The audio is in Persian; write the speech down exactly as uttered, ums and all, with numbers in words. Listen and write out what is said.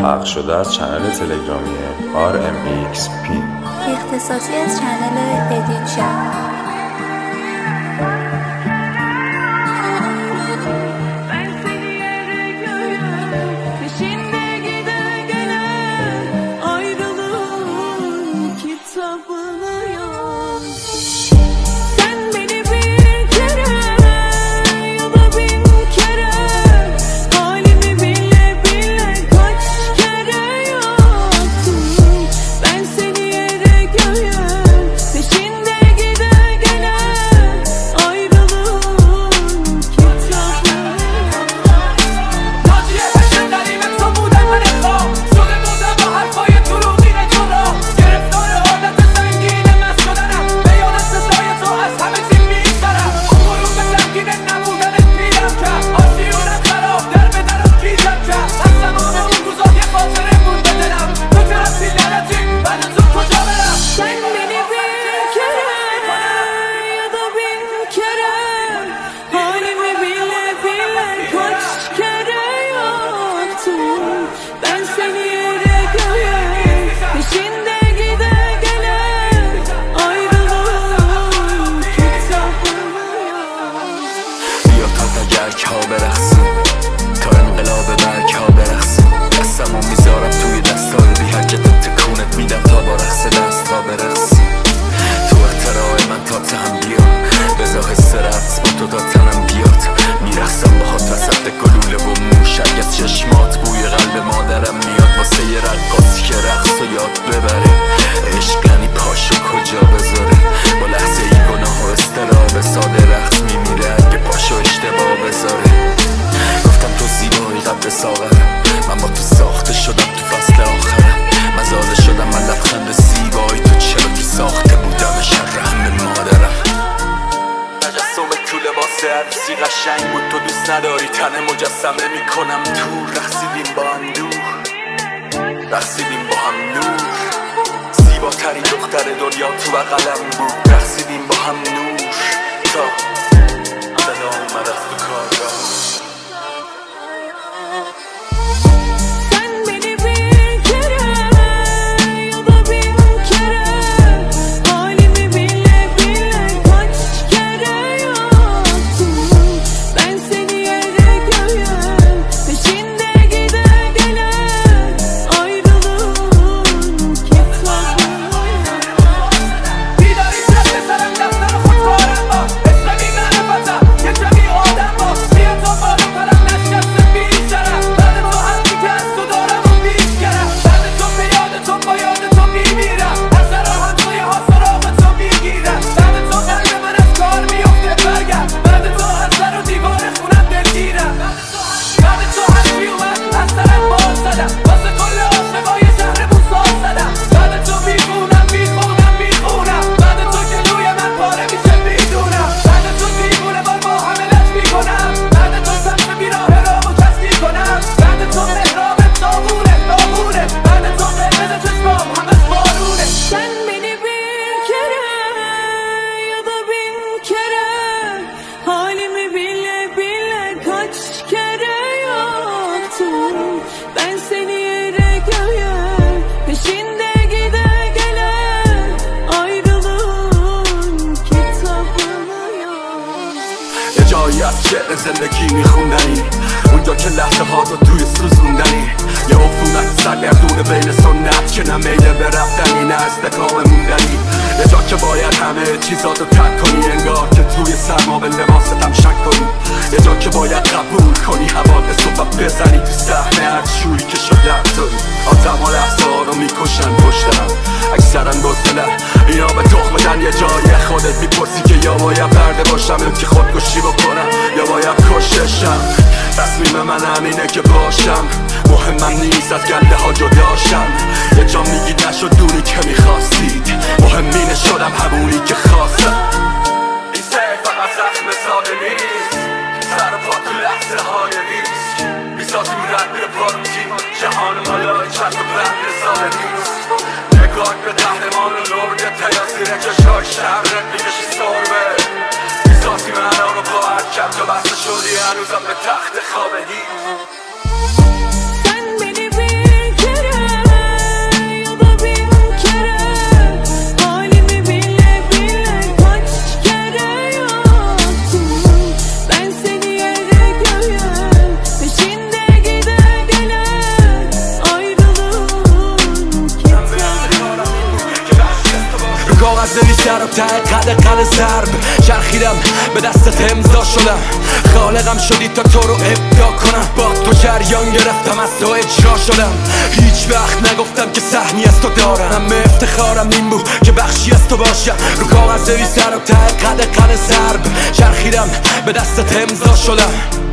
پخش شده از چنل تلگرامی آر ام ایکس پی، اختصاصی از چنل ادیت شب. برگ ها برقصیم تا انقلاب برگ ها برقصیم. دستمو میذارم توی دستای بی حرکت، تکونت میدم تا با رقص دست ها برقصیم. تو اختراع من تا تهم بیا، بزا حس رقص با تو تا تنم بیاد. میرقصم با هات وسط گلوله و موشک، از چشمات بوی قلب مادرم میاد. واسه یه رقاصی که رقص و یاد ببره، عشق یعنی پاشو کجا بذاره. با لحظه ای گناه و استراب ساده رقص میمیره اگه پاشو اشتباه بذاره. گفتم تو زیبایی قبل ساغرم، من با تو ساخته شدم تو فصل آخرم. من زاده شدم من لبخند زیبایی، تو چرا تو ساخته بودم شر همه مادرم. تجسم تو لباس عروسی قشنگ بود، تو دوست نداری تن مجسمه میکنم تو. رقصیدیم با هم دور، رقصیدیم با هم نور. زیباترین دختر دنیا تو بغلم بود، رقصیدیم با هم نور. تا صدا اومد از تو کارگاه. جایی از شعر زندگی میخوندنی، اونجا که لحظه ها تو توی سوزوندنی. یه عفونت سرگردونه بین سنت که نه میله به رفتنی نه استقام موندنی. یه جا که باید همه چیزاتو ترک کنی، انگار که توی سرما به لباستم شک کنی. یه جا که باید قبول کنی حوادث و بزنی تو صحنه هر جوری که شده توی. آدم ها لحظه ها رو میکشن پشتم، اکثرا بزدلن اینا به تخم دن. یه جای خودت میپرسی که یا باید برده باشم یا که خودکشی بکنم یا باید کششم. تصمیم من همینه که باشم، مهمم نیست از گنده ها جداشم. یه جا میگید نشد دونی که میخواستید، مهمینه شدم همونی که خواستم. این سه فقط زخم ساده نیست، سر و پا تو لحظه های ریسک. بیساتی میرد میره پاروتی، جهان مالای چند و بند ساده نیست. نگاه به قهرمان لرده تیا زیر چشای شهرت میکشی سربه. بیساتی من رو با حرکت تو بسته شدی، هنوزم به تخت خوابه هیچ. سر و ته قد قد ضرب چرخیدم به دستت امضا شدم خالقم شدی تا تو رو ابداع کنم با تو جریان گرفتم از تو اجرا شدم هیچ وقت نگفتم که سهمی از تو دارم همه افتخارم این بود که بخشی از تو باشم رو کاغذ سر و ته قد قد ضرب چرخیدم به دستت امضا شدم